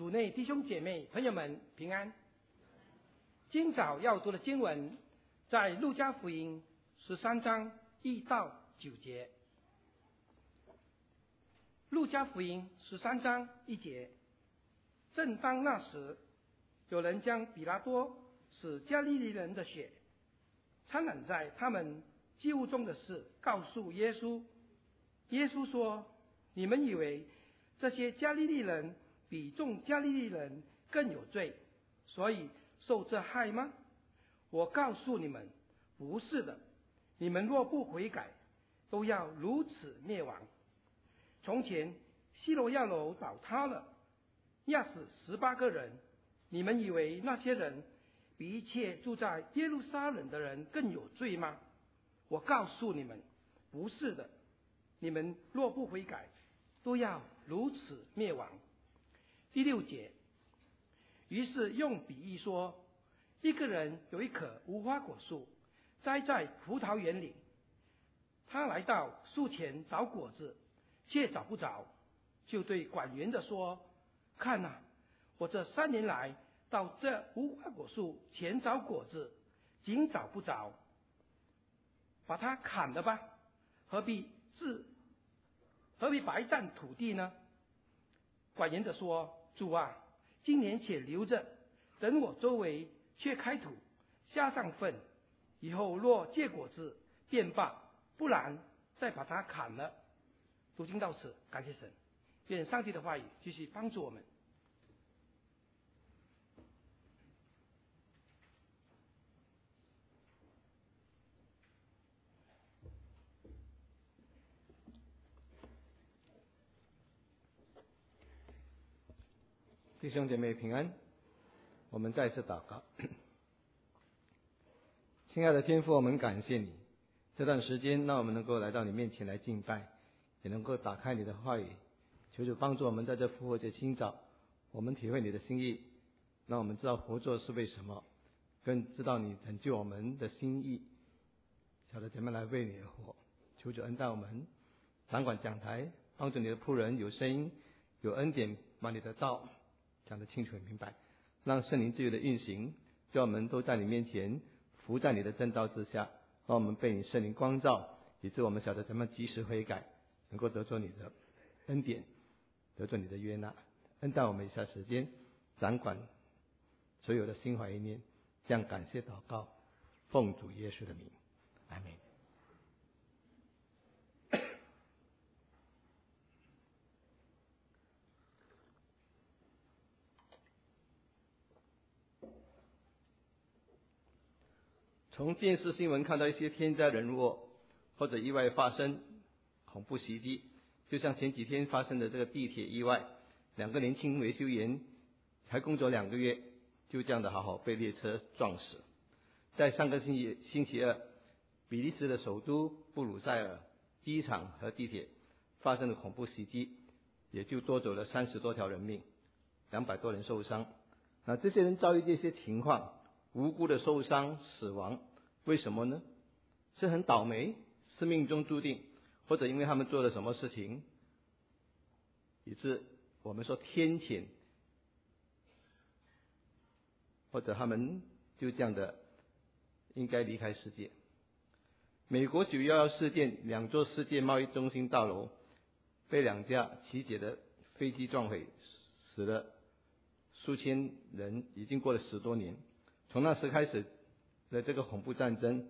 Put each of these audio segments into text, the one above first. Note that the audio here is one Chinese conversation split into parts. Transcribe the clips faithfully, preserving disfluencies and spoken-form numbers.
主内弟兄姐妹朋友们平安。今早要读的经文在路加福音十三章一到九节。路加福音十三章一节，正当那时，有人将比拉多使加利利人的血掺染在他们祭物中的事告诉耶稣。耶稣说：你们以为这些加利利人比众加利利人更有罪，所以受这害吗？我告诉你们，不是的。你们若不悔改，都要如此灭亡。从前西罗亚楼倒塌了，压死十八个人，你们以为那些人比一切住在耶路撒冷的人更有罪吗？我告诉你们，不是的。你们若不悔改，都要如此灭亡。第六节，于是用比喻说，一个人有一棵无花果树栽在葡萄园里，他来到树前找果子，却找不着，就对管园的说：看哪、啊，我这三年来到这无花果树前找果子，竟找不着，把它砍了吧，何必自何必白占土地呢？管园的说：主啊，今年且留着，等我周围却开土，下上粪，以后若结果子便罢，不然再把它砍了。读经到此，感谢神，愿上帝的话语继续帮助我们。 弟兄姐妹平安，我们再次祷告。亲爱的天父，我们感谢你这段时间让我们能够来到你面前来敬拜，也能够打开你的话语，求主帮助我们在这复活节清早，我们体会你的心意，让我们知道活着是为什么，更知道你拯救我们的心意，晓得怎么来为你而活。求主恩待我们，掌管讲台，帮助你的仆人有声音有恩典，把你的道讲得清楚明白，让圣灵自由的运行，叫我们都在你面前伏在你的正道之下，让我们被你圣灵光照，以致我们晓得怎么及时悔改，能够得着你的恩典，得着你的约纳。恩待我们一下时间，掌管所有的心怀意念，这样感谢祷告，奉主耶稣的名，阿们。从电视新闻看到一些天灾人祸或者意外发生，恐怖袭击，就像前几天发生的这个地铁意外，两个年轻维修员才工作两个月，就这样的好好被列车撞死。在上个星期星期二，比利时的首都布鲁塞尔机场和地铁发生了恐怖袭击，也就夺走了三十多条人命，两百多人受伤。那这些人遭遇这些情况，无辜的受伤死亡，为什么呢？是很倒霉，是命中注定，或者因为他们做了什么事情，以致我们说天谴，或者他们就这样的应该离开世界。美国九一一事件，两座世界贸易中心大楼被两架奇杰的飞机撞毁，死了数千人，已经过了十多年。从那时开始的这个恐怖战争，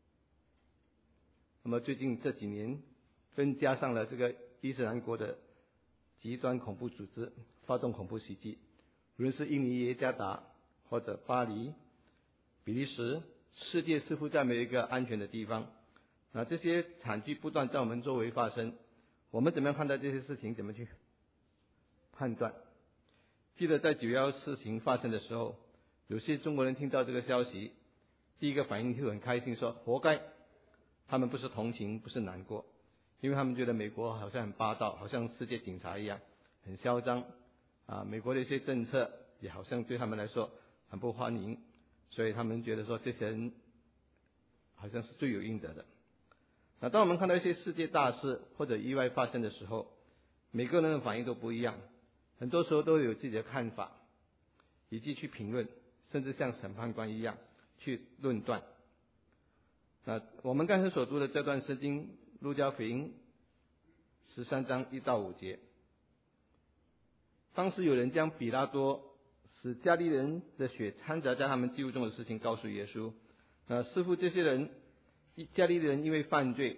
那么最近这几年更加上了这个伊斯兰国的极端恐怖组织发动恐怖袭击，无论是印尼耶加达或者巴黎、比利时，世界似乎再没有一个安全的地方。那这些惨剧不断在我们周围发生，我们怎么样看待这些事情，怎么去判断？记得在九一一事情发生的时候，有些中国人听到这个消息，第一个反应就很开心，说活该。他们不是同情，不是难过，因为他们觉得美国好像很霸道，好像世界警察一样，很嚣张啊。美国的一些政策也好像对他们来说很不欢迎，所以他们觉得说这些人好像是罪有应得的。那当我们看到一些世界大事或者意外发生的时候，每个人的反应都不一样。 很多时候都有自己的看法，以及去评论，甚至像审判官一样去论断。那我们刚才所读的这段圣经，路加福音十三章一到五节，当时有人将比拉多使加利利人的血掺杂在他们祭物中的事情告诉耶稣。那似乎这些人，加利利人因为犯罪，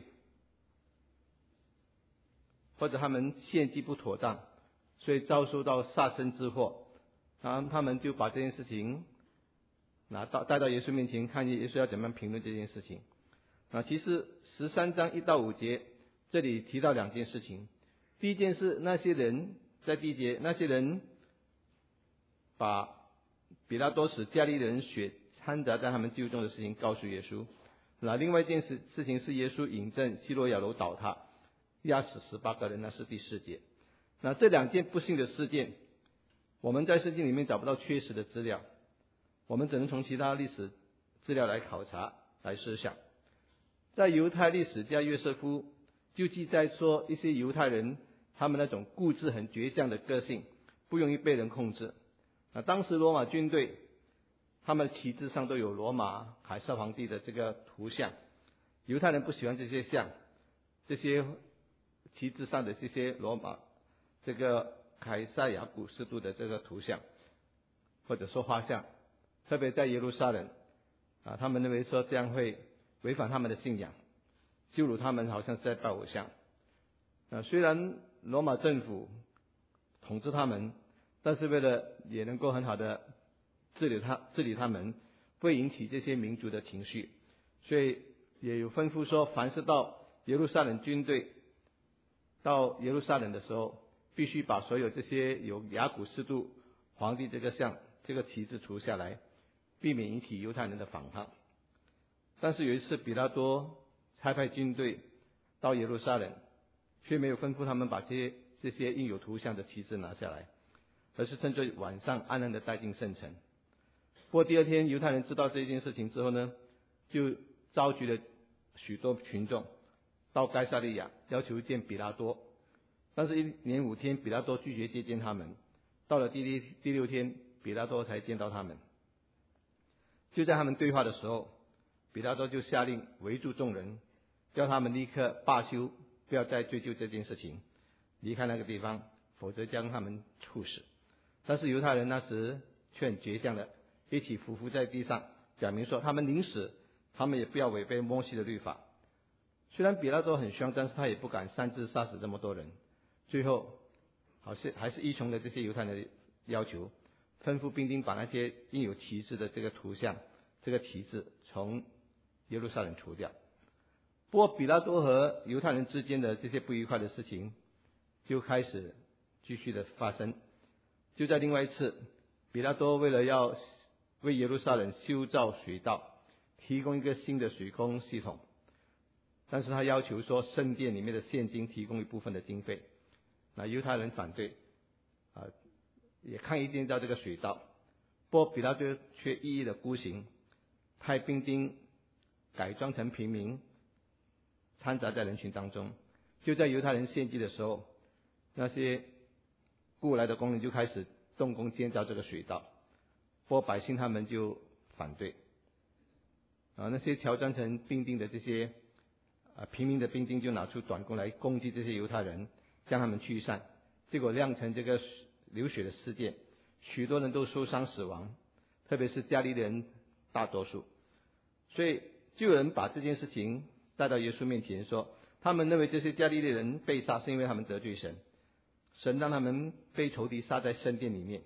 或者他们献祭不妥当，所以遭受到杀身之祸。然后他们就把这件事情拿到带到耶稣面前，看耶稣要怎么样评论这件事情。啊，其实十三章一到五节这里提到两件事情。第一件事，那些人在第一节，那些人把比拉多使加利利人血掺杂在他们祭物中的事情告诉耶稣。那另外一件事事情是耶稣引证西罗亚楼倒塌，压死十八个人，那是第四节。那这两件不幸的事件，我们在圣经里面找不到确实的资料，我们只能从其他历史资料来考察来思想。在犹太历史家约瑟夫就记载说，一些犹太人他们那种固执很倔强的个性不容易被人控制。那当时罗马军队他们的旗帜上都有罗马凯撒皇帝的这个图像，犹太人不喜欢这些像，这些旗帜上的这些罗马这个凯撒亚古斯都的这个图像或者说画像，特别在耶路撒冷啊，他们认为说这样会违反他们的信仰，羞辱他们好像是在拜偶像。啊，虽然罗马政府统治他们，但是为了也能够很好的治理他治理他们，不会引起这些民族的情绪，所以也有吩咐说，凡是到耶路撒冷军队到耶路撒冷的时候，必须把所有这些有雅古斯都皇帝这个像这个旗帜除下来，避免引起犹太人的反抗。但是有一次比拉多差派军队到耶路撒冷，却没有吩咐他们把这些这些印有图像的旗帜拿下来，而是趁着晚上安然的带进圣城。不过第二天犹太人知道这件事情之后呢，就召集了许多群众到该撒利亚，要求见比拉多。但是一连五天比拉多拒绝接见他们，到了第六第六天比拉多才见到他们。就在他们对话的时候，比拉多就下令围住众人，叫他们立刻罢休，不要再追究这件事情，离开那个地方，否则将他们处死。但是犹太人那时却很倔强的一起匍匐在地上，表明说他们宁死，他们也不要违背摩西的律法。虽然比拉多很凶，但是他也不敢擅自杀死这么多人。最后好像还是依从了这些犹太人的要求，吩咐兵丁把那些印有旗帜的这个图像这个旗帜从耶路撒冷除掉。不过比拉多和犹太人之间的这些不愉快的事情就开始继续的发生。就在另外一次，比拉多为了要为耶路撒冷修造水道，提供一个新的水供系统，但是他要求说圣殿里面的现金提供一部分的经费。那犹太人反对啊，也抗议建造这个水道。不过比拉多却一意的孤行，派兵丁改装成平民，掺杂在人群当中。就在犹太人献祭的时候，那些雇来的工人就开始动工建造这个水道，不过百姓他们就反对。啊，那些乔装成兵丁的这些啊平民的兵丁就拿出短弓来攻击这些犹太人，将他们驱散，结果酿成这个流血的事件，许多人都受伤死亡，特别是加利利人大多数。所以就有人把这件事情带到耶稣面前说，他们认为这些加利利人被杀是因为他们得罪神，神让他们被仇敌杀在圣殿里面，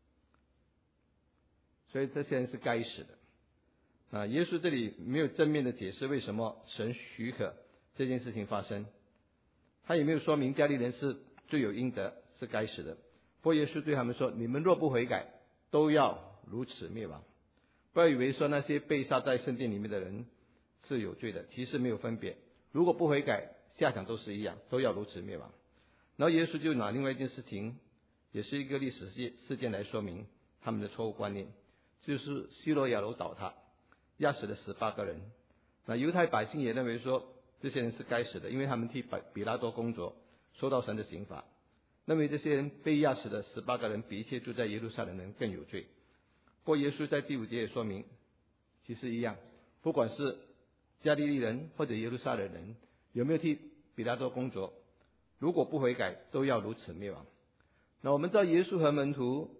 所以这些人是该死的。啊，耶稣这里没有正面的解释为什么神许可这件事情发生，他也没有说明加利利人是罪有应得，是该死的。不过耶稣对他们说，你们若不悔改，都要如此灭亡。不要以为说那些被杀在圣殿里面的人是有罪的，其实没有分别，如果不悔改，下场都是一样，都要如此灭亡。然后耶稣就拿另外一件事情，也是一个历史事件来说明他们的错误观念，就是西罗亚楼倒塌，压死了十八个人。那犹太百姓也认为说这些人是该死的，因为他们替比拉多工作，受到神的刑罚。 认为这些人被压死的十八个人比一切住在耶路撒冷的人更有罪。不过耶稣在第五节也说明，其实一样，不管是加利利人或者耶路撒冷人有没有替比拉多工作，如果不悔改，都要如此灭亡。那我们知道耶稣和门徒，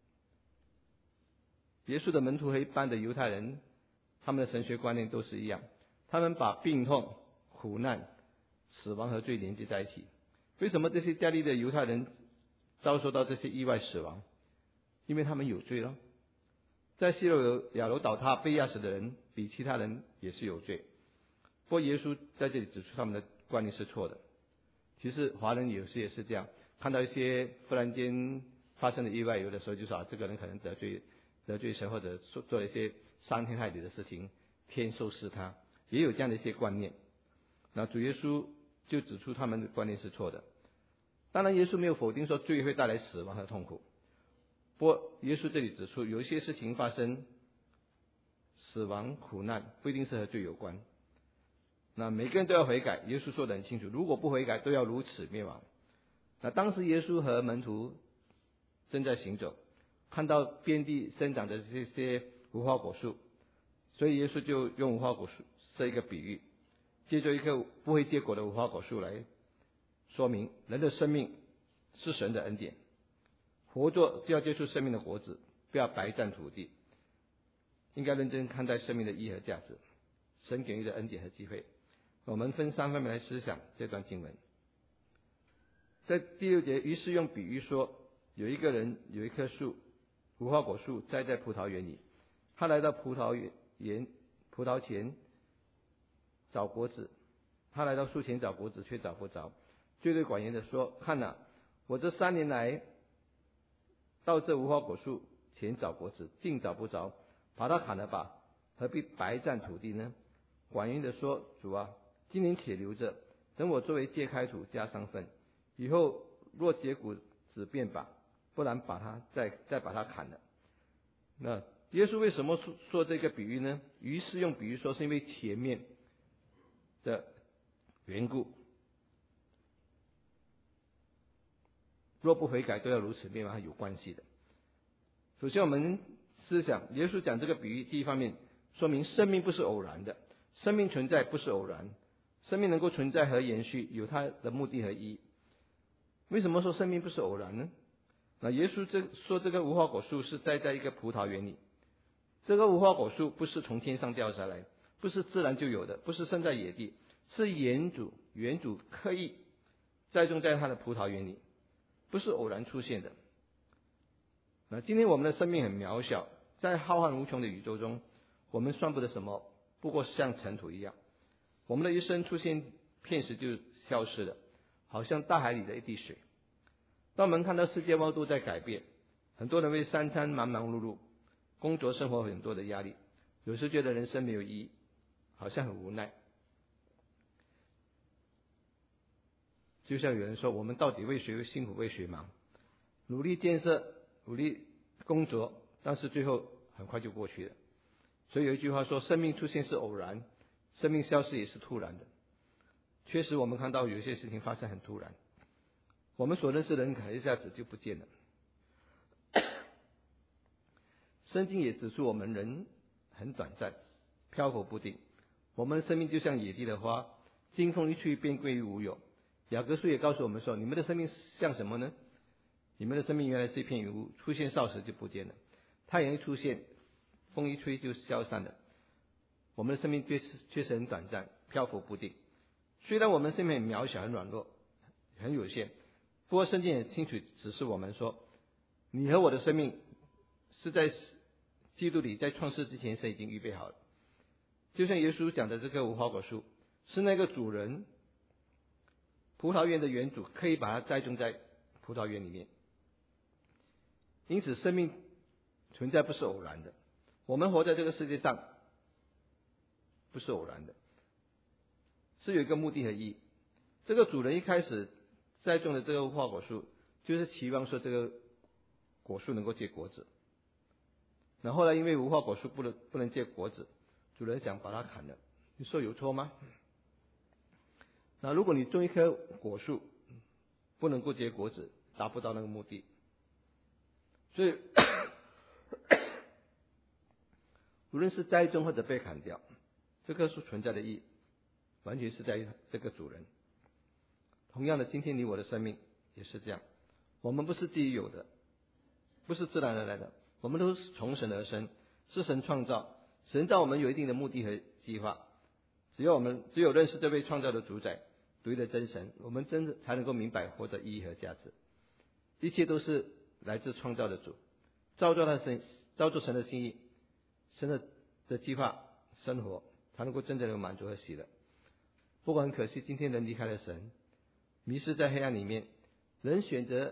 耶稣的门徒和一般的犹太人，他们的神学观念都是一样，他们把病痛、苦难、死亡和罪连接在一起。为什么这些加利利的犹太人遭受到这些意外死亡？因为他们有罪了。在希罗亚楼倒塌被压死的人比其他人也是有罪。不过耶稣在这里指出他们的观念是错的。其实华人有时也是这样，看到一些忽然间发生的意外，有的时候就说啊，这个人可能得罪得罪神，或者做做了一些伤天害理的事情，天收拾他，也有这样的一些观念。那主耶稣就指出他们的观念是错的。当然耶稣没有否定说罪会带来死亡和痛苦，不过耶稣这里指出有一些事情发生，死亡苦难不一定是和罪有关。那每个人都要悔改，耶稣说得很清楚，如果不悔改都要如此灭亡。那当时耶稣和门徒正在行走，看到遍地生长的这些无花果树，所以耶稣就用无花果树设一个比喻，借着一个不会结果的无花果树来说明人的生命是神的恩典，活着就要结出生命的果子，不要白占土地，应该认真看待生命的意义和价值，神给予的恩典和机会。我们分三方面来思想这段经文。在第六节，于是用比喻说，有一个人有一棵树，无花果树栽在葡萄园里，他来到葡萄园葡萄前找果子，他来到树前找果子，却找不着，就对管园的说，看哪，我这三年来到这无花果树前找果子，竟找不着，把它砍了吧，何必白占土地呢？管园的说，主啊，今年且留着，等我作为揭开土加上粪，以后若结果子便罢，不然把它再再把它砍了。那耶稣为什么说这个比喻呢？于是用比喻说，是因为前面的缘故，若不悔改都要如此灭亡，有关系的。首先我们思想，耶稣讲这个比喻，第一方面说明生命不是偶然的，生命存在不是偶然，生命能够存在和延续有它的目的和意义。为什么说生命不是偶然呢？那耶稣这说这个无花果树是栽在一个葡萄园里，这个无花果树不是从天上掉下来，不是自然就有的，不是生在野地，是园主园主刻意栽种在他的葡萄园里，不是偶然出现的。那今天我们的生命很渺小，在浩瀚无穷的宇宙中，我们算不得什么，不过像尘土一样。我们的一生出现片时就消失了，好像大海里的一滴水。当我们看到世界万物都在改变，很多人为三餐忙忙碌碌，工作生活很多的压力，有时觉得人生没有意义，好像很无奈。就像有人说，我们到底为谁辛苦为谁忙，努力建设努力工作，但是最后很快就过去了。所以有一句话说，生命出现是偶然，生命消失也是突然的。确实我们看到有些事情发生很突然，我们所认识的人可能一下子就不见了。圣经也指出我们人很短暂，漂浮不定，我们的生命就像野地的花，经风一吹便归于无有。雅各书也告诉我们说，你们的生命像什么呢？你们的生命原来是一片云雾，出现少时就不见了，太阳一出现，风一吹就消散了。我们的生命确实确实很短暂，漂浮不定。虽然我们生命很渺小很软弱很有限，不过圣经也清楚指示我们说，你和我的生命是在基督里，在创世之前神已经预备好了。就像耶稣讲的这个无花果树，是那个主人葡萄园的园主可以把它栽种在葡萄园里面。因此生命存在不是偶然的，我们活在这个世界上不是偶然的，是有一个目的和意义。这个主人一开始栽种的这个无花果树，就是期望说这个果树能够结果子。然后呢，因为无花果树不能不能结果子，主人想把它砍了。你说有错吗？那如果你种一棵果树不能够结果子， 达不到那个目的。所以无论是栽种或者被砍掉，这棵树存在的意义完全是在于这个主人。同样的，今天你我的生命也是这样，我们不是自己有的，不是自然而来的，我们都是从神而生，是神创造。神造我们有一定的目的和计划，只有我们只有认识这位创造的主宰，独一的真神，我们真的才能够明白活的意义和价值。一切都是来自创造的主，照做他神，照做神的心意，神的的计划生活，才能够真正的满足和喜乐。不过很可惜，今天人离开了神，迷失在黑暗里面，人选择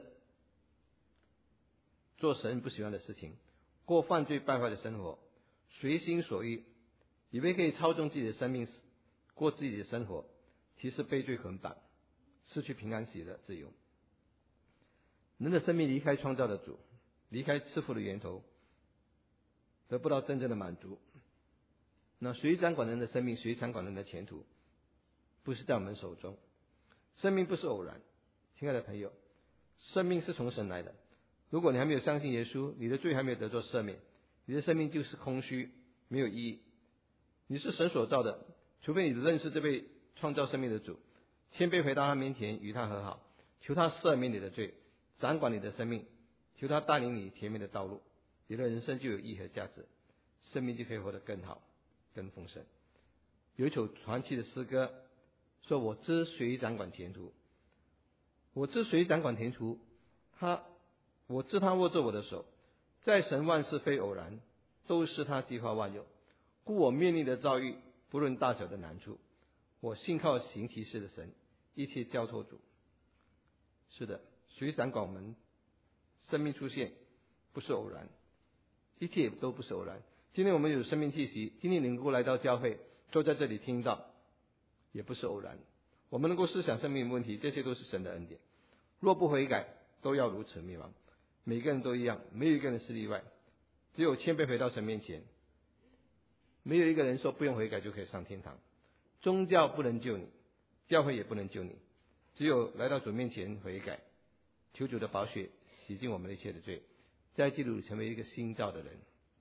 做神不喜欢的事情，过犯罪败坏的生活，随心所欲，以为可以操纵自己的生命，过自己的生活，其实被罪捆绑，失去平安喜乐自由。人的生命离开创造的主，离开赐福的源头，得不到真正的满足。那谁掌管人的生命，谁掌管人的前途，不是在我们手中。生命不是偶然，亲爱的朋友，生命是从神来的。如果你还没有相信耶稣，你的罪还没有得到赦免，你的生命就是空虚，没有意义。你是神所造的，除非你认识这位创造生命的主，谦卑回到他面前，与他和好，求他赦免你的罪，掌管你的生命，求他带领你前面的道路，你的人生就有意义和价值，生命就可以活得更好更丰盛。有一首传奇的诗歌说，我知谁掌管前途，我知谁掌管前途，他我知他握着我的手，在神万事非偶然，都是他计划万有，故我面临的遭遇，不论大小的难处，我信靠行其事的神，一切交托主。是的，谁掌管我们生命出现不是偶然，一切都不是偶然。今天我们有生命气息，今天能够来到教会，坐在这里听到，也不是偶然。我们能够思想生命问题，这些都是神的恩典。若不悔改，都要如此灭亡。每个人都一样，没有一个人是例外。只有谦卑回到神面前，没有一个人说不用悔改就可以上天堂。宗教不能救你，教会也不能救你，只有来到主面前悔改，求主的宝血洗净我们一切的罪，在基督里成为一个新造的人。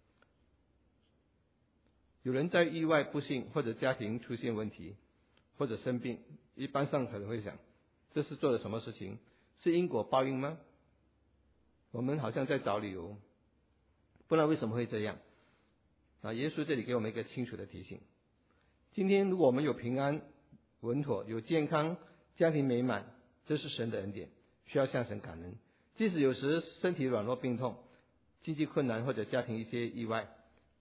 有人在意外不幸或者家庭出现问题或者生病，一般上可能会想，这是做了什么事情？是因果报应吗？我们好像在找理由，不然为什么会这样？啊，耶稣这里给我们一个清楚的提醒。今天如果我们有平安稳妥，有健康，家庭美满，这是神的恩典，需要向神感恩。即使有时身体软弱病痛，经济困难或者家庭一些意外，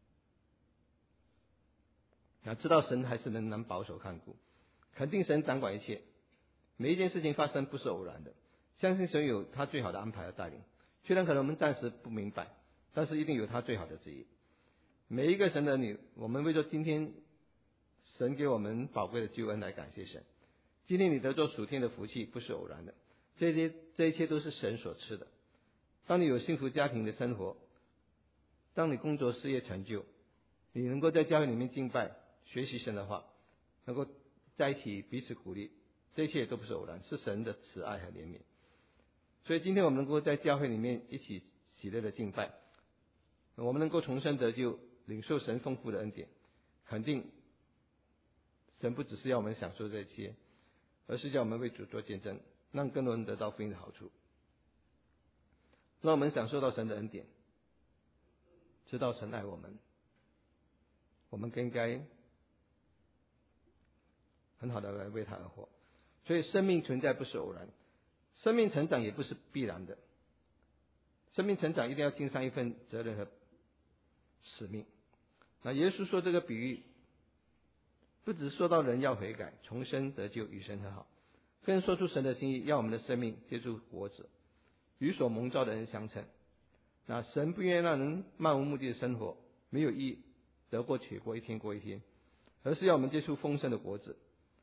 那知道神还是能能保守看顾，肯定神掌管一切，每一件事情发生不是偶然的，相信神有他最好的安排和带领。虽然可能我们暂时不明白，但是一定有他最好的旨意。每一个神的儿女，我们为着今天神给我们宝贵的救恩来感谢神。今天你得做属天的福气不是偶然的，这些这一切都是神所赐的。当你有幸福家庭的生活，当你工作事业成就，你能够在教会里面敬拜学习神的话，能够在一起彼此鼓励，这一切都不是偶然，是神的慈爱和怜悯。所以今天我们能够在教会里面一起喜乐的敬拜，我们能够重生得救，领受神丰富的恩典，肯定神不只是要我们享受这些，而是叫我们为主做见证，让更多人得到福音的好处，让我们享受到神的恩典，知道神爱我们，我们更应该很好的来为他而活。所以生命存在不是偶然，生命成长也不是必然的，生命成长一定要尽上一份责任和使命。那耶稣说这个比喻，不只说到人要悔改重生得救与神和好，更说出神的心意，要我们的生命结出果子，与所蒙召的人相称。那神不愿意让人漫无目的的生活，没有意义，得过且过，一天过一天，而是要我们结出丰盛的果子。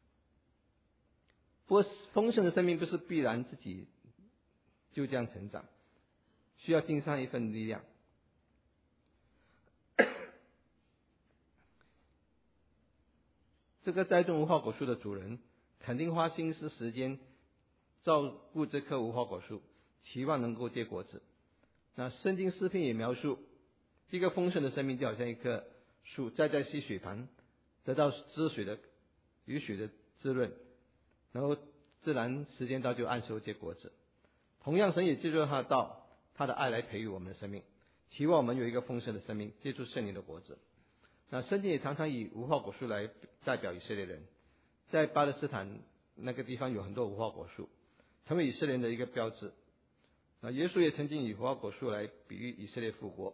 不过丰盛的生命不是必然自己就这样成长，需要尽上一份力量。这个栽种无花果树的主人肯定花心思时间照顾这棵无花果树， 期望能够结果子。那圣经诗篇也描述，一个丰盛的生命就好像一棵树栽在溪水旁，得到滋水的雨水的滋润，然后自然时间到就按时结果子。同样，神也借助他的道，他的爱来培育我们的生命，期望我们有一个丰盛的生命，结出圣灵的果子。那圣经也常常以无花果树来代表以色列人，在巴勒斯坦那个地方有很多无花果树，成为以色列人的一个标志。那耶稣也曾经以无花果树来比喻以色列复国。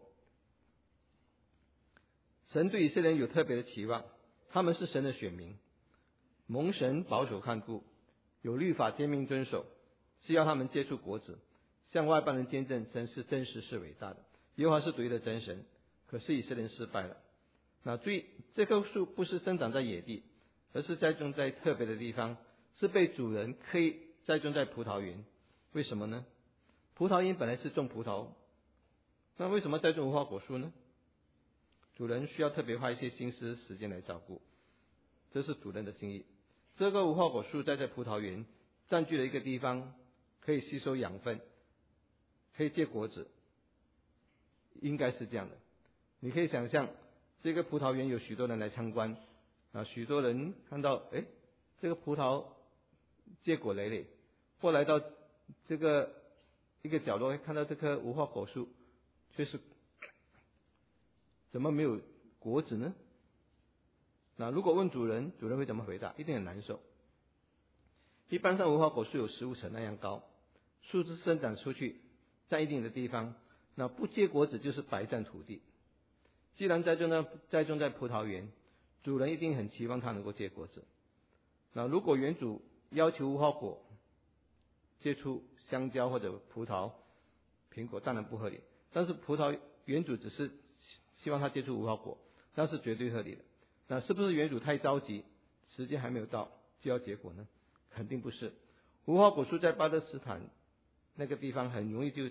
神对以色列人有特别的期望，他们是神的选民，蒙神保守看顾，有律法诫命遵守，是要他们结出果子，向外邦人见证神是真实是伟大的，耶和华是独一的真神。可是以色列人失败了。那注意，这棵树不是生长在野地，而是栽种在特别的地方，是被主人刻意栽种在葡萄园。为什么呢？葡萄园本来是种葡萄，那为什么栽种无花果树呢？主人需要特别花一些心思时间来照顾，这是主人的心意。这个无花果树栽在葡萄园，占据了一个地方，可以吸收养分，可以结果子，应该是这样的。你可以想象，这个葡萄园有许多人来参观啊，许多人看到，哎，这个葡萄结果累累，或来到这个一个角落，看到这棵无花果树，却是怎么没有果子呢？那如果问主人，主人会怎么回答？一定很难受。一般上无花果树有十五层那样高，树枝生长出去，在一定的地方，那不结果子就是白占土地。既然栽种在栽种在葡萄园，主人一定很期望它能够结果子。那如果园主要求无花果结出香蕉或者葡萄、苹果，当然不合理。但是葡萄园主只是希望它结出无花果，那是绝对合理的。那是不是园主太着急，时间还没有到就要结果呢？肯定不是。无花果树在巴勒斯坦那个地方很容易就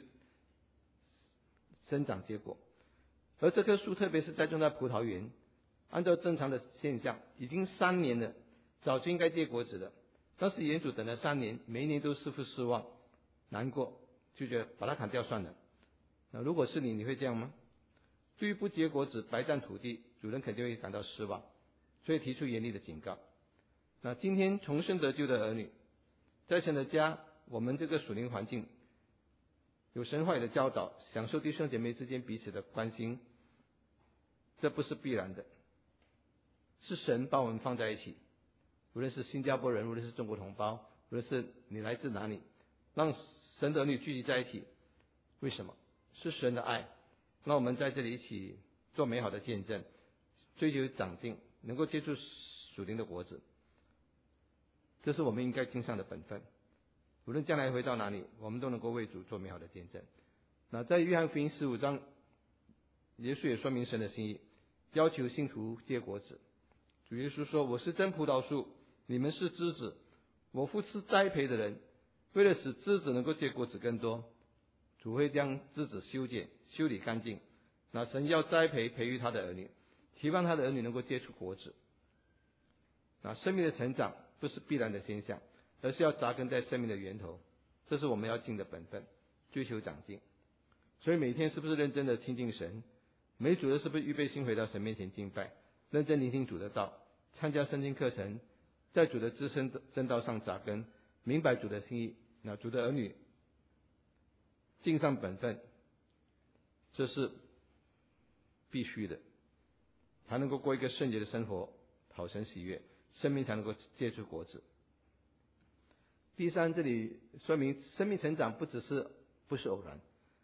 生长结果，而这棵树特别是栽种在葡萄园，按照正常的现象，已经三年了，早就应该结果子的。但是园主等了三年，每一年都失负失望，难过，就觉得把它砍掉算了。那如果是你，你会这样吗？对于不结果子、白占土地，主人肯定会感到失望，所以提出严厉的警告。那今天重生得救的儿女，在神的家，我们这个属灵环境有神话语的教导，享受弟兄姐妹之间彼此的关心，这不是必然的，是神把我们放在一起。无论是新加坡人，无论是中国同胞，无论是你来自哪里，让神的儿女聚集在一起，为什么？是神的爱，让我们在这里一起做美好的见证，追求长进，能够接触属灵的果子，这是我们应该尽上的本分。无论将来回到哪里，我们都能够为主做美好的见证。那在约翰福音十五章，耶稣也说明神的心意，要求信徒结果子。主耶稣说：“我是真葡萄树，你们是枝子。我父是栽培的人，为了使枝子能够结果子更多，主会将枝子修剪、修理干净。那神要栽培、培育他的儿女，期望他的儿女能够结出果子。那生命的成长不是必然的现象，而是要扎根在生命的源头，这是我们要尽的本分，追求长进。所以每天是不是认真的亲近神？每主日是不是预备心回到神面前敬拜，认真聆听主的道，参加圣经课程，在主的自身正道上扎根，明白主的心意。那主的儿女尽上本分，这是必须的，才能够过一个圣洁的生活，讨神喜悦，生命才能够结出果子。第三，这里说明生命成长不只是不是偶然，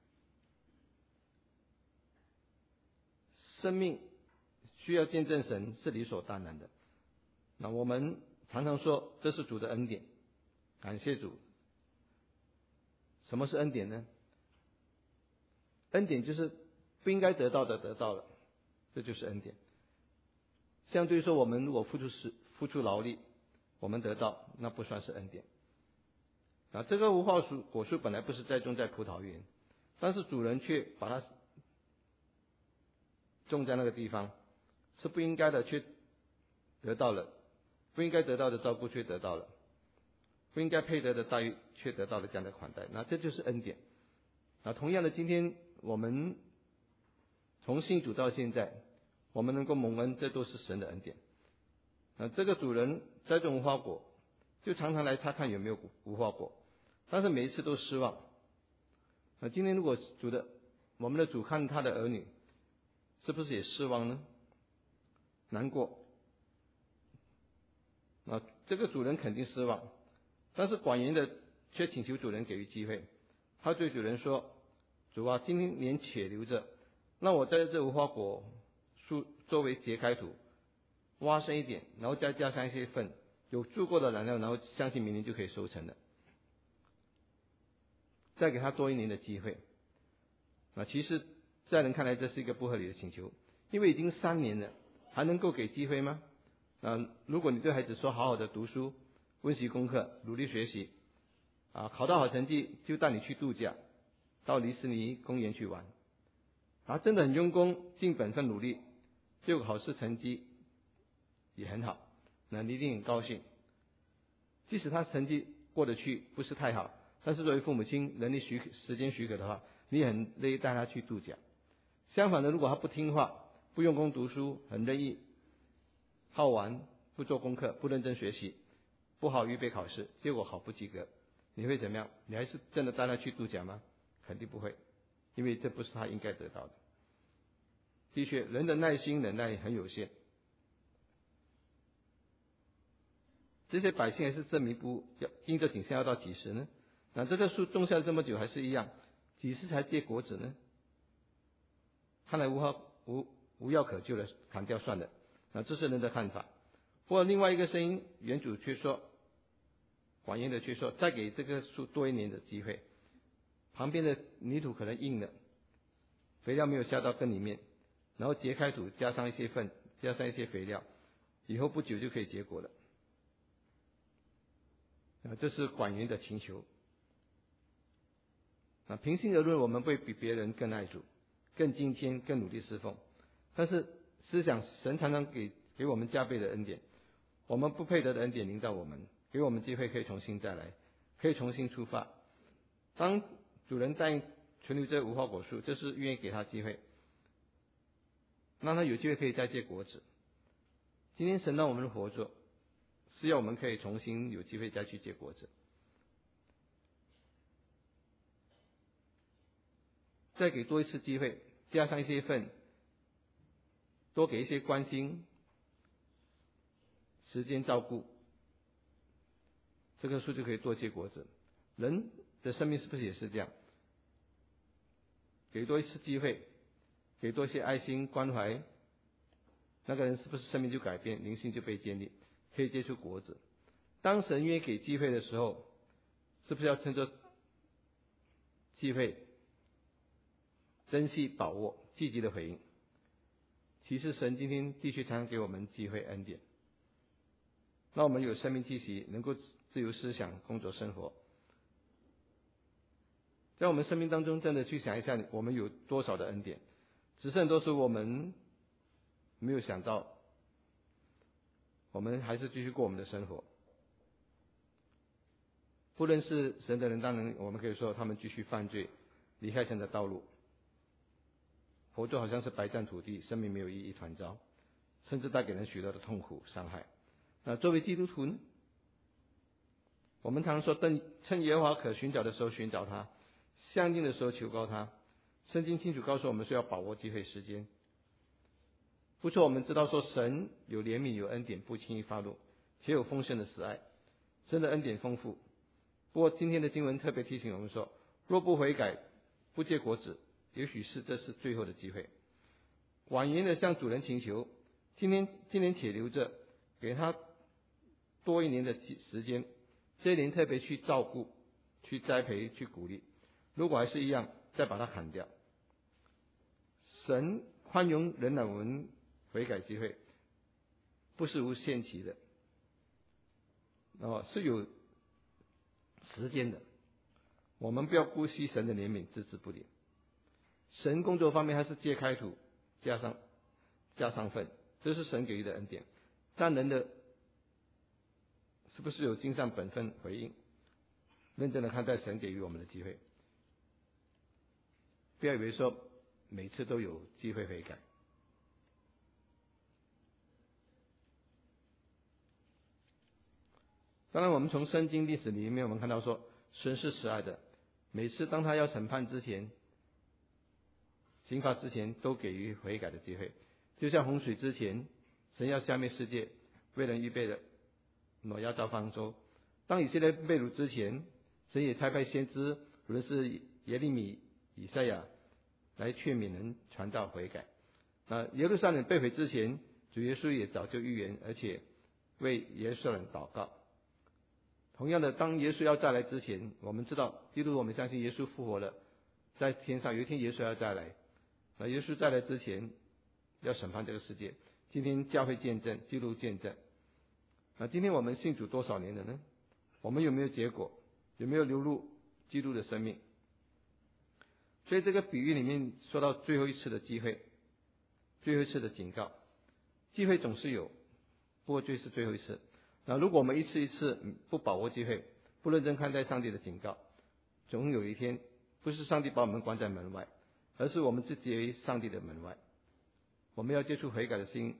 生命需要见证神是理所当然的。那我们常常说这是主的恩典，感谢主。什么是恩典呢？恩典就是不应该得到的得到了，这就是恩典。相对于说，我们如果付出时付出劳力，我们得到，那不算是恩典。啊，这个无花果树本来不是栽种在葡萄园，但是主人却把它种在那个地方，是不应该的，却得到了；不应该得到的照顾，却得到了。 不应该配得的待遇，却得到了这样的款待，那这就是恩典。那同样的，今天我们从信主到现在，我们能够蒙恩，这都是神的恩典。那这个主人栽种无花果，就常常来查看有没有无花果，但是每一次都失望。那今天如果主的我们的主看他的儿女，是不是也失望呢？难过。啊，这个主人肯定失望，但是管园的却请求主人给予机会。他对主人说：“主啊，今年且留着，让我在这无花果树周围揭开土，挖深一点，然后再加上一些粪，有足够的燃料，然后相信明年就可以收成了。再给他多一年的机会。”啊，其实在人看来这是一个不合理的请求，因为已经三年了，还能够给机会吗？啊，如果你对孩子说好好的读书，温习功课，努力学习，啊，考到好成绩就带你去度假，到迪士尼公园去玩，啊，真的很用功，尽本分努力，结果考试成绩也很好，那你一定很高兴。即使他成绩过得去，不是太好，但是作为父母亲，能力许时间许可的话，你很乐意带他去度假。相反的，如果他不听话，不用功读书，很任意，好玩，不做功课，不认真学习，不好预备考试，结果考不及格，你会怎么样？你还是真的带他去度假吗？肯定不会，因为这不是他应该得到的。的确，人的耐心忍耐很有限。这些百姓还是证明不要因着景象要到几时呢？那这棵树种下这么久还是一样，几时才结果子呢？看来无好无无药可救了，砍掉算了。那这是人的看法。不过另外一个声音，园主却说，管园的却说，再给这棵树多一年的机会。旁边的泥土可能硬了，肥料没有下到根里面，然后揭开土，加上一些粪，加上一些肥料，以后不久就可以结果了。啊，这是管园的请求。啊，平心而论，我们会比别人更爱主，更敬虔，更努力侍奉。但是思想神常常给给我们加倍的恩典，我们不配得的恩典临到我们，给我们机会可以重新再来，可以重新出发。当主人答应存留这无花果树，这是愿意给他机会，让他有机会可以再结果子。今天神让我们活着，是要我们可以重新有机会再去结果子。再给多一次机会，加上一些份，多给一些关心、时间照顾，这棵树就可以多结果子。人的生命是不是也是这样？给多一次机会，给多一些爱心关怀，那个人是不是生命就改变，灵性就被建立，可以结出果子？当神愿意给机会的时候，是不是要趁着机会珍惜把握，积极的回应？其实神今天的确常常给我们机会恩典，让我们有生命气息，能够自由思想、工作、生活。在我们生命当中，真的去想一下，我们有多少的恩典，只是很多时候我们没有想到，我们还是继续过我们的生活。不认识神的人，当然我们可以说他们继续犯罪，离开神的道路，活着好像是白占土地，生命没有意义，团糟，甚至带给人许多的痛苦伤害。那作为基督徒呢，我们常说趁趁耶和华可寻找的时候寻找他，相近的时候求告他。圣经清楚告诉我们说要把握机会时间。不错，我们知道说神有怜悯有恩典，不轻易发怒，且有丰盛的慈爱，神的恩典丰富。不过今天的经文特别提醒我们说，若不悔改，不结果子，也许是这是最后的机会。婉言的向主人请求，今天今年且留着，给他多一年的时间，这一年特别去照顾、去栽培、去鼓励。如果还是一样，再把它砍掉。神宽容人让我们悔改机会，不是无限期的，哦，是有时间的。我们不要姑息神的怜悯，置之不理。神工作方面，还是揭开土，加上加上粪，这是神给予的恩典。但人的是不是有尽上本分回应，认真的看待神给予我们的机会？不要以为说每次都有机会悔改。当然我们从圣经历史里面我们看到说，神是慈爱的，每次当他要审判之前，刑罚之前都给予悔改的机会。就像洪水之前，神要消灭世界，为人预备的挪亚造方舟。当以色列被掳之前，神也差派先知，无论是耶利米、以赛亚来劝勉人传道悔改。那耶路撒冷被毁之前，主耶稣也早就预言，而且为耶稣人祷告。同样的，当耶稣要再来之前，我们知道，基督我们相信耶稣复活了，在天上有一天耶稣要再来。那耶稣再来之前，要审判这个世界。今天教会见证，基督见证。那今天我们信主多少年了呢？我们有没有结果？有没有流入基督的生命？所以这个比喻里面说到最后一次的机会，最后一次的警告。机会总是有，不过这是最后一次。那如果我们一次一次不把握机会，不认真看待上帝的警告，总有一天不是上帝把我们关在门外，而是我们自己为上帝的门外。我们要接触悔改的心，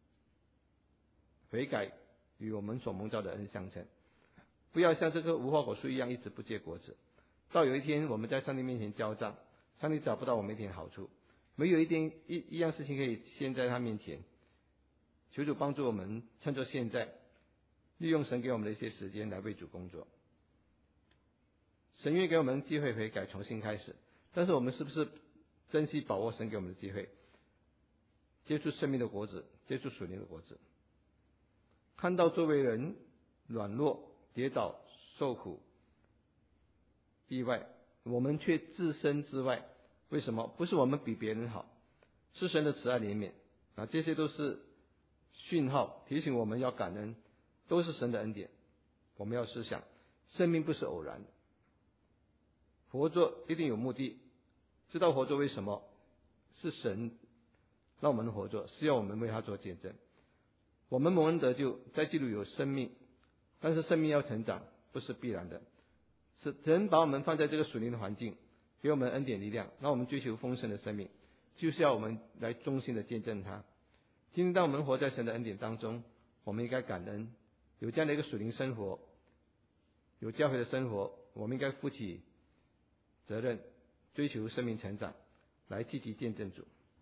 悔改与我们所蒙召的恩相称，不要像这个无花果树一样一直不结果子。到有一天我们在上帝面前交账，上帝找不到我们一点好处，没有一点一一样事情可以献在他面前。求主帮助我们，趁着现在利用神给我们的一些时间来为主工作。神愿意给我们机会悔改，重新开始，但是我们是不是珍惜把握神给我们的机会，接触生命的果子，接触属灵的果子？看到周围人软弱、跌倒、受苦、意外，我们却置身之外。为什么？不是我们比别人好，是神的慈爱怜悯啊！这些都是讯号，提醒我们要感恩，都是神的恩典。我们要思想，生命不是偶然的，活着一定有目的。知道活着为什么？是神让我们活着，是要我们为他做见证。我们蒙恩得救，在基督有生命，但是生命要成长，不是必然的。是神把我们放在这个属灵的环境，给我们恩典力量，让我们追求丰盛的生命，就是要我们来忠心的见证他。今天当我们活在神的恩典当中，我们应该感恩，有这样的一个属灵生活，有教会的生活，我们应该负起责任，追求生命成长，来积极见证主。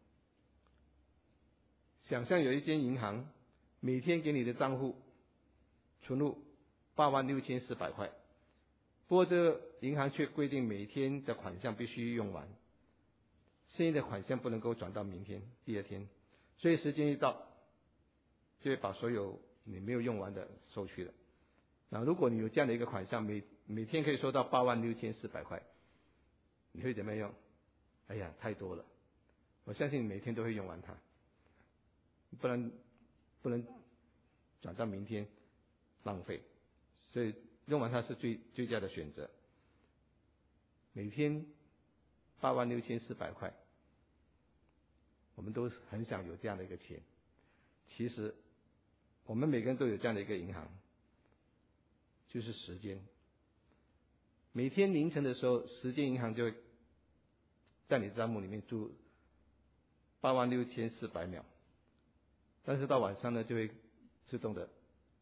想象有一间银行，每天给你的账户存入八万六千四百块，不过这个银行却规定每天的款项必须用完，剩余的款项不能够转到明天、第二天，所以时间一到，就会把所有你没有用完的收去了。那如果你有这样的一个款项，每每天可以收到八万六千四百块，你会怎么样？哎呀，太多了！我相信你每天都会用完它，不能不能转到明天浪费，所以用完它是最最佳的选择。每天八万六千四百块，我们都很想有这样的一个钱。其实我们每个人都有这样的一个银行，就是时间。每天凌晨的时候，时间银行就会在你账目里面注八万六千四百秒，但是到晚上呢，就会自动的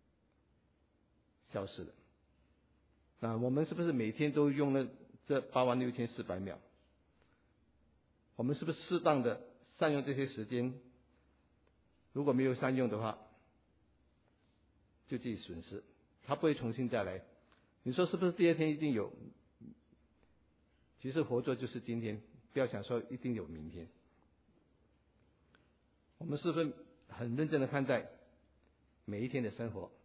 消失了。那我们是不是每天都用了这八万六千四百秒？我们是不是适当的善用这些时间？如果没有善用的话，就自己损失，它不会重新再来。你说是不是第二天一定有？其实活着就是今天，不要想说一定有明天。我们是不是很认真的看待每一天的生活？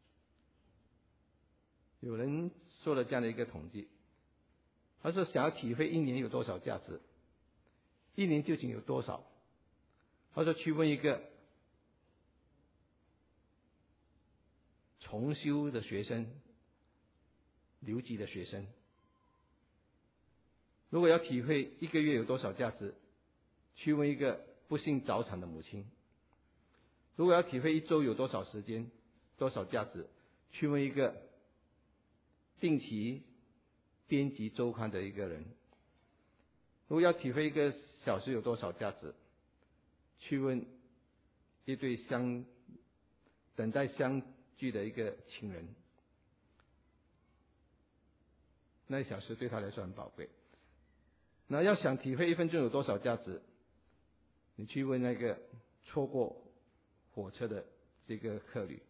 有人做了这样的一个统计，他说想要体会一年有多少价值，一年究竟有多少？他说去问一个重修的学生，留级的学生，如果要体会一个月有多少价值，去问一个不幸早产的母亲；如果要体会一周有多少时间、多少价值， 去问一个定期编辑周刊的一个人，如果要体会一个小时有多少价值，去问一对相等待相聚的一个情人，那一小时对他来说很宝贵。那要想体会一分钟有多少价值，你去问那个错过火车的这个客旅。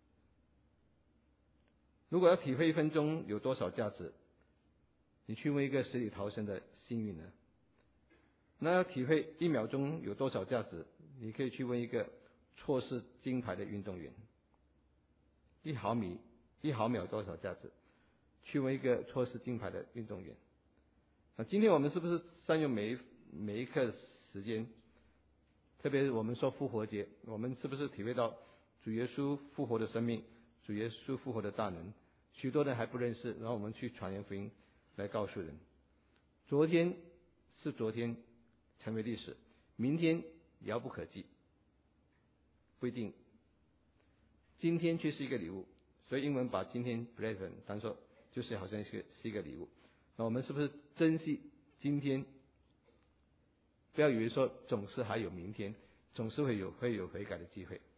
如果要体会一分钟有多少价值，你去问一个死里逃生的幸运儿。那要体会一秒钟有多少价值，你可以去问一个错失金牌的运动员。一毫米一毫秒多少价值，去问一个错失金牌的运动员。那今天我们是不是善用每一每一刻时间，特别是我们说复活节，我们是不是体会到主耶稣复活的生命，主耶稣复活的大能，许多人还不认识，然后我们去传扬福音来告诉人。昨天是昨天成为历史，明天遥不可及，不一定。今天却是一个礼物，所以英文把今天 present 当作就是好像是是一个礼物。那我们是不是珍惜今天？不要以为说总是还有明天，总是会有会有悔改的机会。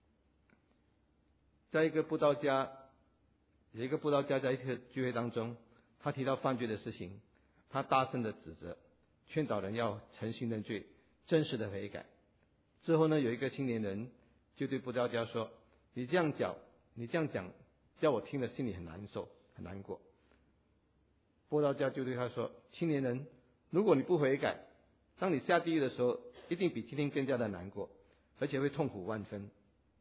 在一个布道家，有一个布道家在一个聚会当中，他提到犯罪的事情，他大声的指责，劝导人要诚心认罪，真实的悔改。之后呢，有一个青年人就对布道家说：“你这样讲，你这样讲，叫我听了心里很难受，很难过。”布道家就对他说：“青年人，如果你不悔改，当你下地狱的时候，一定比今天更加的难过，而且会痛苦万分。”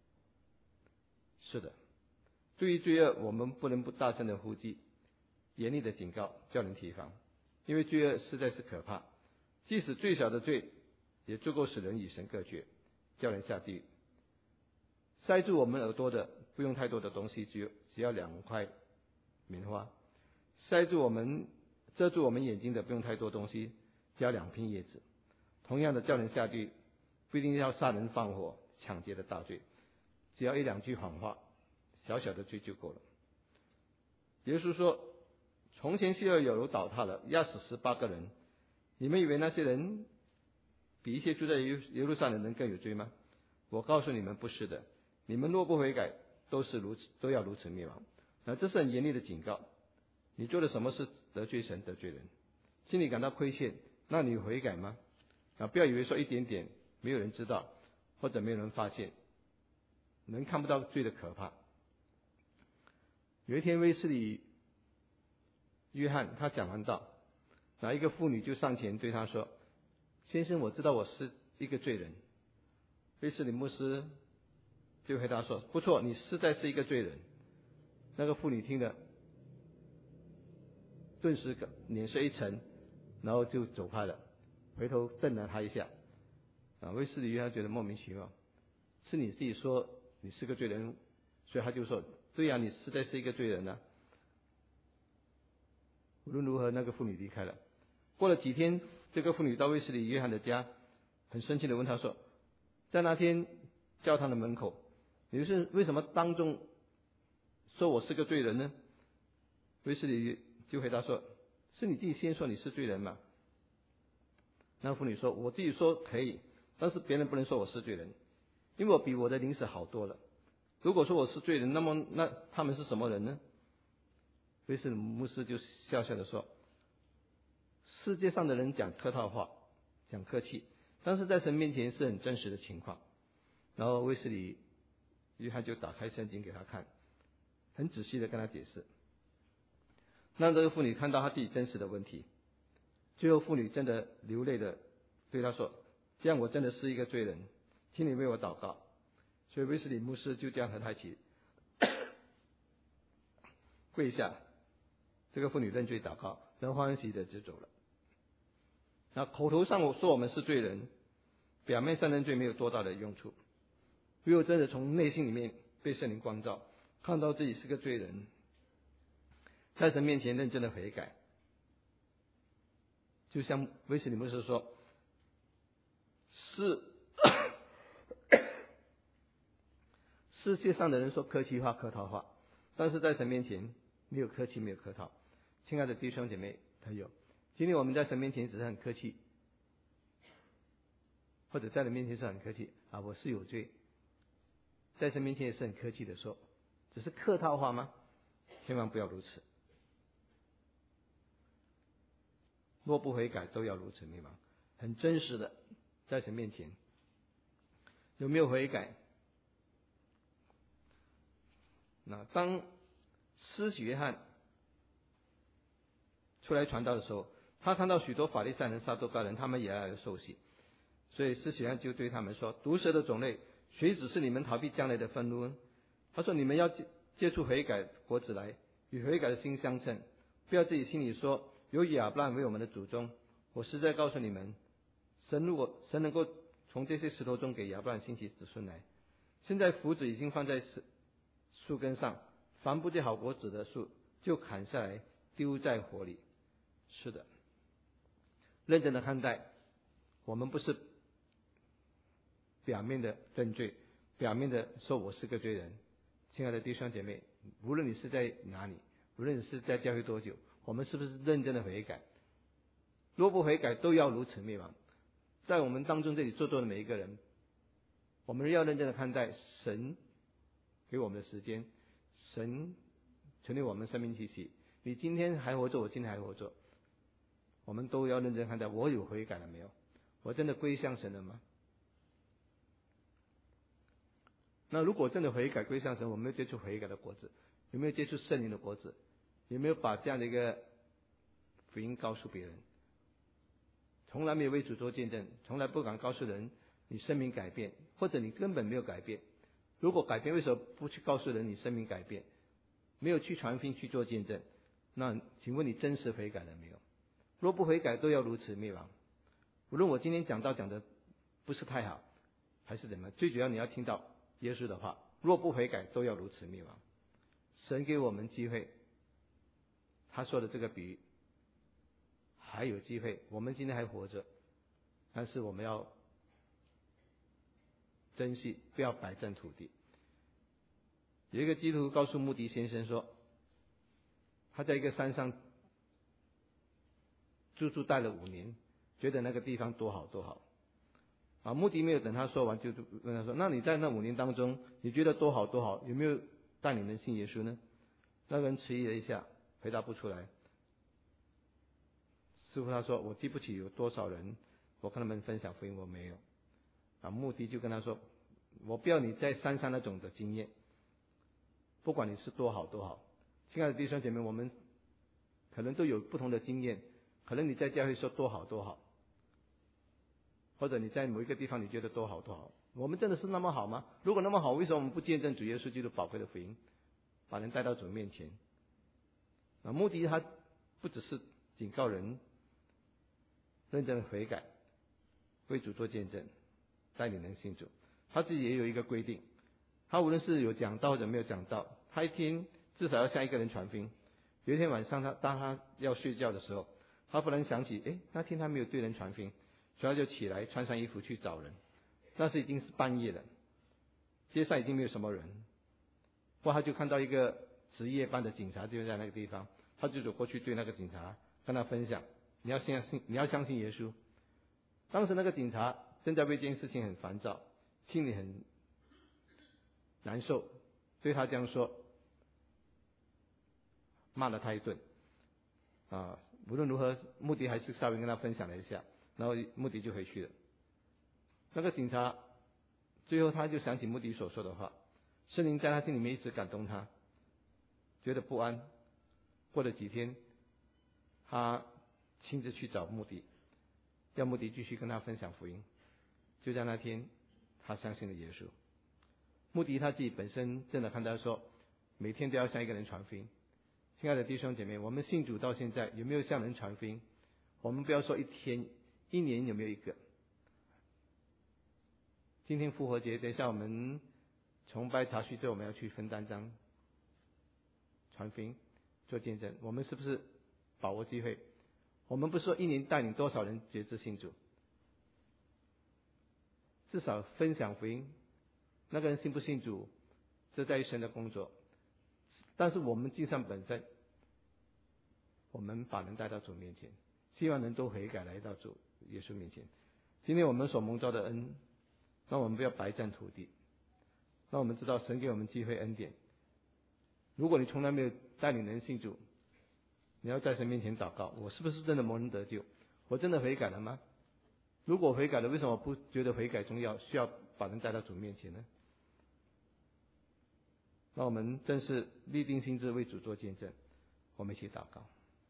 是的，对于罪恶，我们不能不大声的呼吁，严厉的警告，叫人提防，因为罪恶实在是可怕，即使最小的罪，也足够使人与神隔绝，叫人下地狱。塞住我们耳朵的不用太多的东西，只有只要两块棉花；塞住我们遮住我们眼睛的不用太多东西，只要两片叶子。同样的，叫人下地狱，不一定要杀人放火、抢劫的大罪，只要一两句谎话，小小的罪就够了。耶稣说：“从前希尔有楼倒塌了，压死十八个人，你们以为那些人比一些住在耶路撒冷的人更有罪吗？我告诉你们，不是的。你们若不悔改，都是如此，都要如此灭亡。”那这是很严厉的警告。你做了什么事得罪神、得罪人，心里感到亏欠，那你悔改吗？啊，不要以为说一点点没有人知道，或者没有人发现，人看不到罪的可怕。有一天，威斯理约翰他讲完道，那一个妇女就上前对他说：“先生，我知道我是一个罪人。”威斯理牧师就回答说：“不错，你实在是一个罪人。”那个妇女听了，顿时脸色一沉，然后就走开了，回头瞪了他一下。啊，威斯理约翰觉得莫名其妙，是你自己说你是个罪人，所以他就说：“对呀、啊，你实在是一个罪人啊。”无论如何，那个妇女离开了。过了几天，这个妇女到威斯理约翰的家，很生气的问他说：“在那天教堂的门口，你是为什么当众说我是个罪人呢？”威斯理就回答说：“是你自己先说你是罪人嘛。”那妇女说：“我自己说可以，但是别人不能说我是罪人，因为我比我的邻舍好多了。如果说我是罪人，那么那他们是什么人呢？”威斯理牧师就笑笑的说：“世界上的人讲客套话，讲客气，但是在神面前是很真实的情况。”然后威斯理约翰就打开圣经给他看，很仔细的跟他解释，让这个妇女看到她自己真实的问题。最后妇女真的流泪的对他说：“这样我真的是一个罪人，请你为我祷告。”所以威斯理牧师就这样和他一起跪下，这个妇女认罪祷告，很欢喜的就走了。那口头上我说我们是罪人，表面上认罪没有多大的用处。如果真的从内心里面被圣灵光照，看到自己是个罪人，在神面前认真的悔改，就像威斯理牧师说：“是世界上的人说客气话、客套话， 但是在神面前没有客气，没有客套。亲爱的弟兄姐妹朋友，今天我们在神面前只是很客气，或者在人面前是很客气啊，我是有罪，在神面前也是很客气的说，只是客套话吗？千万不要如此。若不悔改，都要如此灭亡。很真实的，在神面前有没有悔改？那当施洗约翰出来传道的时候，他看到许多法利赛人、撒都该人，他们也要受洗，所以施洗约翰就对他们说：毒蛇的种类，谁指示你们逃避将来的愤怒呢？他说：你们要结出悔改果子来，与悔改的心相称，不要自己心里说有亚伯拉罕为我们的祖宗。我实在告诉你们，神如果神能够从这些石头中给亚伯拉罕兴起子孙来，现在斧子已经放在树根上，凡不结好果子的树就砍下来丢在火里。是的，认真的看待，我们不是表面的认罪，表面的说我是个罪人。亲爱的弟兄姐妹，无论你是在哪里，无论你是在教会多久，我们是不是认真的悔改？若不悔改，都要如此灭亡。在我们当中这里坐坐的每一个人，我们要认真的看待神给我们的时间，神成立我们生命气息。你今天还活着，我今天还活着，我们都要认真看待，我有悔改了没有？我真的归向神了吗？那如果真的悔改归向神，我们有接触悔改的果子，有没有接触圣灵的果子？有没有把这样的一个福音告诉别人？从来没有为主做见证，从来不敢告诉人你生命改变，或者你根本没有改变。如果改变，为什么不去告诉人你生命改变？没有去传福音去做见证，那请问你真实悔改了没有？若不悔改，都要如此灭亡。无论我今天讲道讲的不是太好，还是怎么，最主要你要听到耶稣的话，若不悔改，都要如此灭亡。神给我们机会，他说的这个比喻还有机会，我们今天还活着，但是我们要珍惜，不要摆占土地。有一个基督徒告诉穆迪先生说，他在一个山上住住待了五年，觉得那个地方多好多好啊。穆迪没有等他说完，就问他说：那你在那五年当中，你觉得多好多好，有没有带你们信耶稣呢？那个人迟疑了一下，回答不出来。师傅他说：我记不起有多少人我跟他们分享福音，我没有啊。穆迪就跟他说：我不要你在山上那种的经验，不管你是多好多好。亲爱的弟兄姐妹，我们可能都有不同的经验，可能你在教会说多好多好，或者你在某一个地方你觉得多好多好。我们真的是那么好吗？如果那么好，为什么我们不见证主耶稣基督宝贵的福音，把人带到主面前？啊，目的他不只是警告人认真悔改，为主做见证，带领人信主。他自己也有一个规定，他无论是有讲道或者没有讲道，他一天至少要向一个人传福音。有一天晚上他，他当他要睡觉的时候，他忽然想起，诶，那天他没有对人传福音，所以他就起来穿上衣服去找人。那时已经是半夜了，街上已经没有什么人，不过他就看到一个值夜班的警察就在那个地方，他就走过去对那个警察跟他分享，你要相信，你要相信耶稣。当时那个警察正在为这件事情很烦躁，心里很难受，对他这样说，骂了他一顿啊。无论如何，穆迪还是稍微跟他分享了一下，然后穆迪就回去了。那个警察最后他就想起穆迪所说的话，圣灵在他心里面一直感动他，觉得不安。过了几天，他亲自去找穆迪，要穆迪继续跟他分享福音。就在那天，他相信了耶稣。穆迪他自己本身真的看他说，每天都要向一个人传福音。亲爱的弟兄姐妹，我们信主到现在有没有向人传福音？我们不要说一天，一年有没有一个？今天复活节，等一下我们崇拜茶叙之后，我们要去分单张传福音做见证，我们是不是把握机会？我们不是说一年带领多少人决志信主，至少分享福音。那个人信不信主，这在于神的工作。 但是我们尽善本身，我们把人带到主面前，希望人都悔改来到主耶稣面前。今天我们所蒙召的恩，让我们不要白占土地，让我们知道神给我们机会恩典。如果你从来没有带领人信主，你要在神面前祷告，我是不是真的蒙人得救？我真的悔改了吗？如果悔改了，为什么我不觉得悔改重要，需要把人带到主面前呢？让我们真是立定心志为主做见证。我们一起祷告。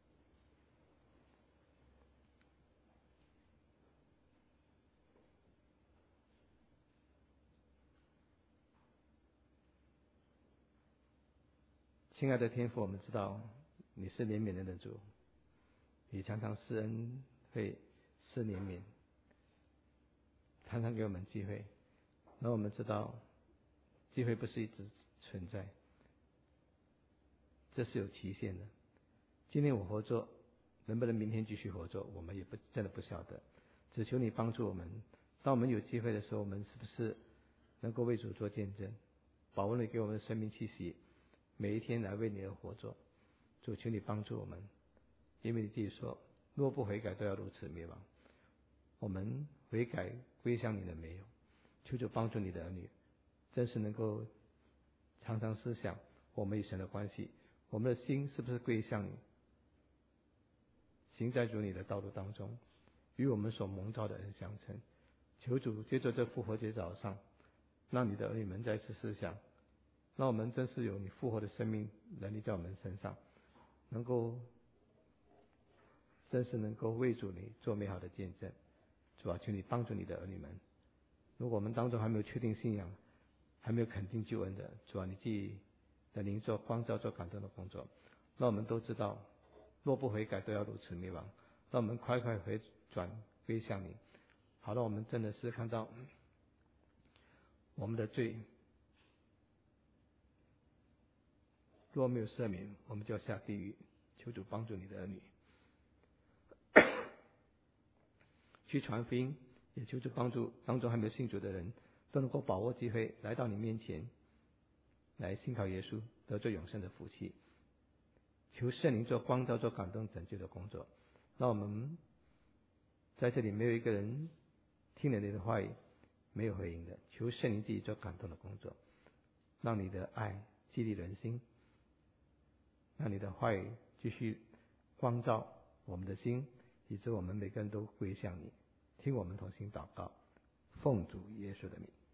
亲爱的天父，我们知道你是怜悯人的主，你常常施恩惠施怜悯，常常给我们机会。让我们知道机会不是一直存在，这是有期限的。今天我活着，能不能明天继续活着，我们也不真的不晓得。只求你帮助我们，当我们有机会的时候，我们是不是能够为主做见证，把握你给我们的生命气息，每一天来为你而活着。主，求你帮助我们，因为你自己说，若不悔改都要如此灭亡。我们悔改归向你的没有？求主帮助你的儿女，真是能够常常思想我们与神的关系，我们的心是不是归向你，行在主你的道路当中，与我们所蒙召的人相称。求主借着这复活节早上，让你的儿女们再次思想，让我们真是有你复活的生命能力在我们身上，能够真是能够为主你做美好的见证。主啊，求你帮助你的儿女们。如果我们当中还没有确定信仰，还没有肯定救恩的，主啊，你自己的灵做光照做感动的工作，让我们都知道，若不悔改都要如此灭亡。让我们快快回转归向你，好让我们真的是看到我们的罪若没有赦免，我们就要下地狱。求主帮助你的儿女去传福音，也求主帮助当中还没有信主的人，都能够把握机会来到你面前，来信靠耶稣，得做永生的福气。求圣灵做光照做感动拯救的工作。让我们在这里没有一个人听了你的话语没有回应的，求圣灵自己做感动的工作，让你的爱激励人心，让你的话语继续光照我们的心，以致我们每个人都归向你。听我们同心祷告，奉主耶稣的名。